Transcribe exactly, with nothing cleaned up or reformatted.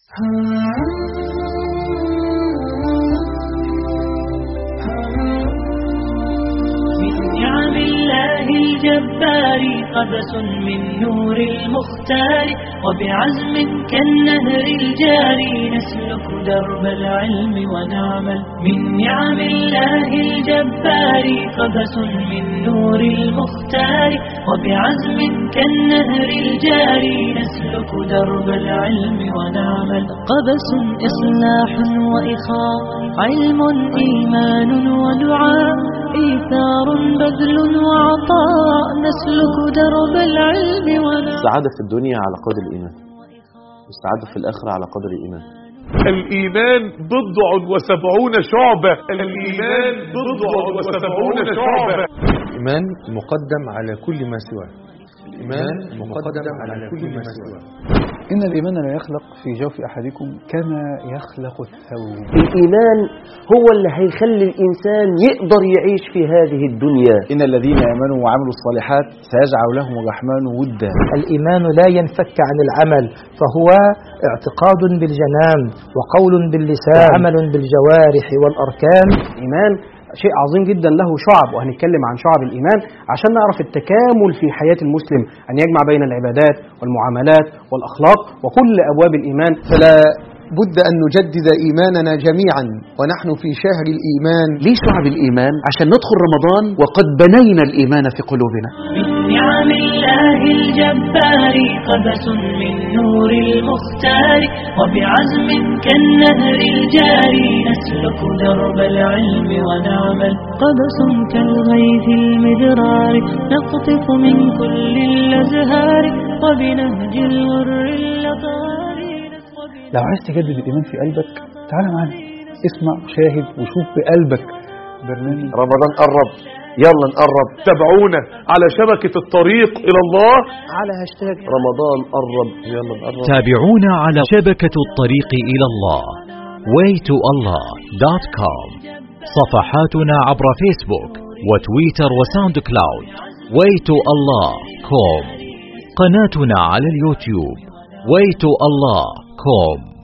نعم الله الجبار قبس من نور المختار وبعزم كالنهر الجاري نسلك درب العلم ونعمل. من نعم الله الجبار قبس من نور المختار وبعزم كالنهر الجاري نسلك درب العلم ونعمل. قبس إصلاح وإخاء علم إيمان ودعاء إيثار بذل وعطاء نسلك درب العلم ونعمل. السعادة في الدنيا على قدر الإيمان، والسعادة في الآخرة على قدر الإيمان. الإيمان بضع وسبعون شعبة. الإيمان بضع وسبعون شعبة. الإيمان مقدم على كل ما سواه. الإيمان مقدم على كل ما سواه. إن الإيمان لا يخلق في جوف أحدكم كما يخلق الثوب. الإيمان هو اللي هيخلي الإنسان يقدر يعيش في هذه الدنيا. إن الذين آمنوا وعملوا الصالحات سيجعل لهم الرحمن ودا. الإيمان لا ينفك عن العمل، فهو اعتقاد بالجنان وقول باللسان وعمل بالجوارح والأركان. الإيمان شيء عظيم جدا له شعب، وهنتكلم عن شعب الإيمان عشان نعرف التكامل في حياة المسلم، أن يجمع بين العبادات والمعاملات والأخلاق وكل أبواب الإيمان. فلا بد أن نجدد إيماننا جميعا ونحن في شهر الإيمان. ليه شعب الإيمان؟ عشان ندخل رمضان وقد بنينا الإيمان في قلوبنا. من نعم الله الجبار قبس من نور المختار وبعزم كالنهر الجاري نسلك درب العلم ونعمل. قبس كالغيث المدرار نقطف من كل الأزهار وبنهج الغر اللطار. لو عايز تجدد الإيمان في قلبك تعال معنا، اسمع شاهد وشوف بقلبك برنامج رمضان قرب، يلا نقرب. تابعونا على شبكة الطريق إلى الله على هاشتاج رمضان قرب، يلا نقرب. تابعونا على شبكة الطريق إلى الله way to allah dot com. صفحاتنا عبر فيسبوك وتويتر وساوند كلاود way to allah dot com. قناتنا على اليوتيوب way to allah dot com.